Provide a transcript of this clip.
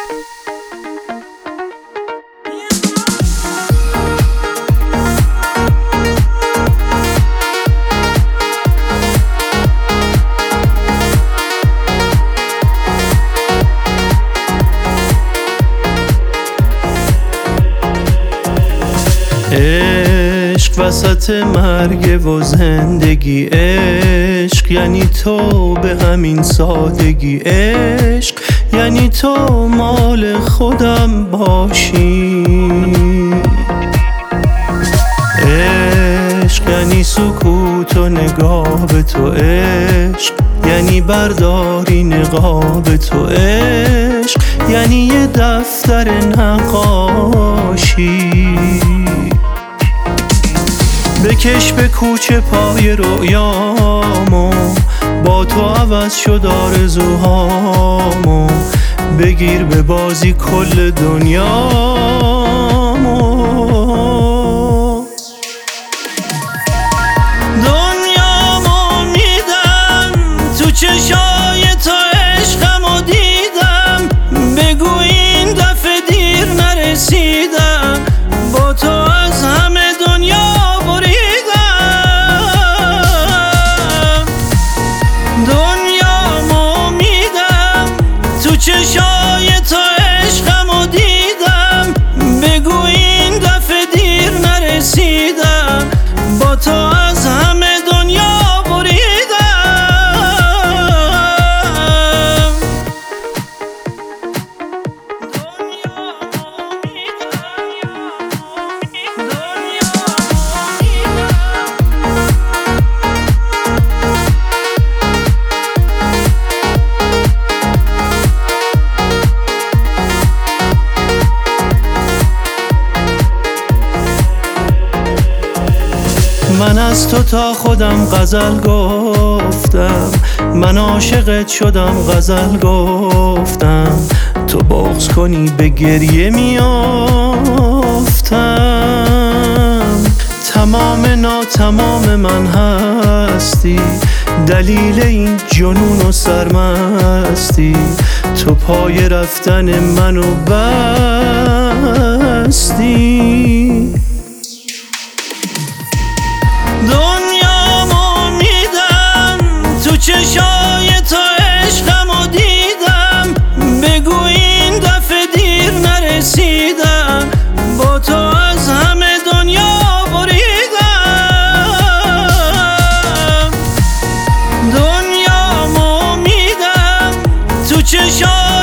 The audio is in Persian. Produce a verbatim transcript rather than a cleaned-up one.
عشق وسط مرگ و زندگی، عشق یعنی تو به همین سادگی، عشق یعنی تو مال خودم باشی، عشق یعنی سکوت و نگاه به تو، عشق یعنی برداری نقاب تو، عشق یعنی یه دفتر نقاشی. بکش به کوچه پای رویامو، با تو عوض شد آرزوهامو، بگیر به بازی کل دنیامو. دنیامو میدم تو چشای تو، عشقمو دیدم، بگو این دفعه دیر نرسیدم، با تو از همه دنیا چشای تو، عشقمو دیدم، بگو این دفعه دیر نرسیدم، با تو از همه دنیا بریدم. من از تو تا خودم غزل گفتم، من عاشقت شدم غزل گفتم، تو بغض کنی به گریه میافتم. تمام ناتمام من هستی، دلیل این جنون و سرمستی، تو پای رفتن منو بستی. دنیامو میدم تو چشای تو، عشقمو دیدم، بگو این دفعه دیر نرسیدم، با تو از همه دنیا بریدم. دنیامو میدم تو چشای